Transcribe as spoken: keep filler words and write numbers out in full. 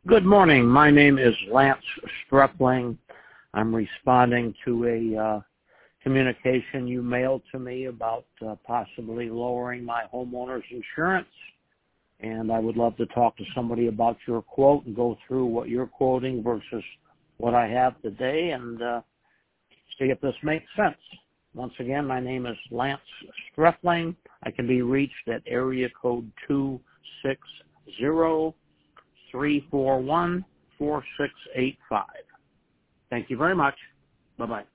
Good morning. My name is Lance Strepling. I'm responding to a uh, communication you mailed to me about uh, possibly lowering my homeowner's insurance. And I would love to talk to somebody about your quote and go through what you're quoting versus what I have today and uh, see if this makes sense. Once again, my name is Lance Strepling. I can be reached at area code two six zero, three four one, four six eight five. Thank you very much. Bye-bye.